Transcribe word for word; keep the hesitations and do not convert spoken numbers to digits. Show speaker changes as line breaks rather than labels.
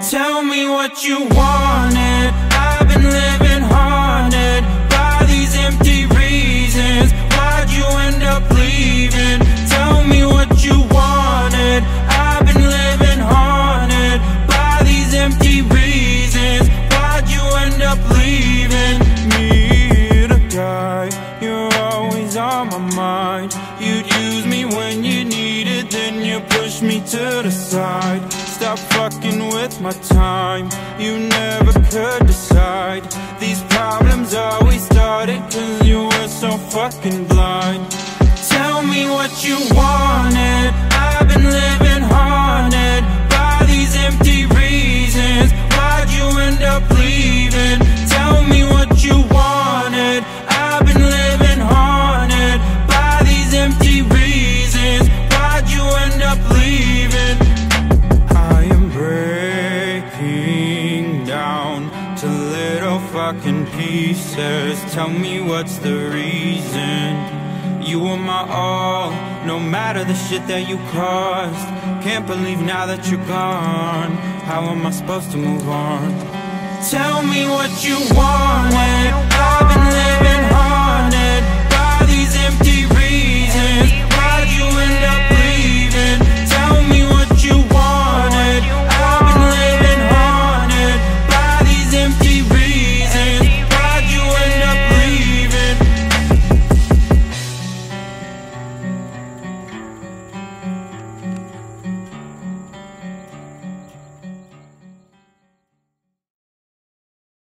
Tell me what you wanted. I've been living haunted by these empty reasons. Why'd you end up leaving? Tell me what you wanted. I've been living haunted by these empty reasons. Why'd you end up leaving me to die? You're always on my mind. You'd use me when you needed, then you push me to the side. Stop fucking with my time. You never could decide. These problems always started cause you were so fucking blind. Tell me what you wanted. I've been living haunted by these empty reasons. Why'd you end up leaving? Tell me what you wanted. I've been living haunted by these empty reasons. Why'd you end up leaving? I am breaking down to little fucking pieces. Tell me what's the reason? You were my all, no matter the shit that you caused. Can't believe now that you're gone. How am I supposed to move on? Tell me what you wanted.